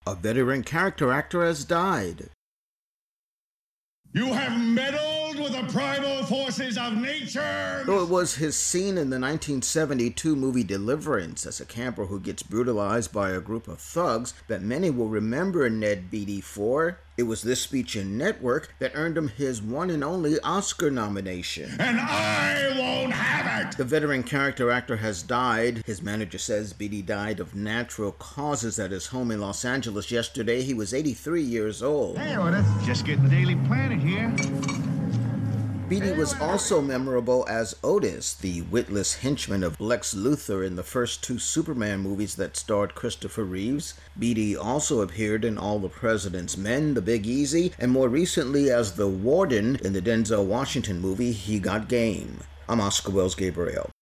A veteran character actor has died. You have meddled with the primal forces of nature! Though it was his scene in the 1972 movie Deliverance as a camper who gets brutalized by a group of thugs that many will remember Ned Beatty for, it was this speech in Network that earned him his one and only Oscar nomination. And I won't have it! The veteran character actor has died. His manager says Beatty died of natural causes at his home in Los Angeles yesterday. He was 83 years old. Hey, Otis, just getting the Daily Planet here. Beatty was also memorable as Otis, the witless henchman of Lex Luthor in the first two Superman movies that starred Christopher Reeves. Beatty also appeared in All the President's Men, The Big Easy, and more recently as the Warden in the Denzel Washington movie He Got Game. I'm Oscar Wells Gabriel.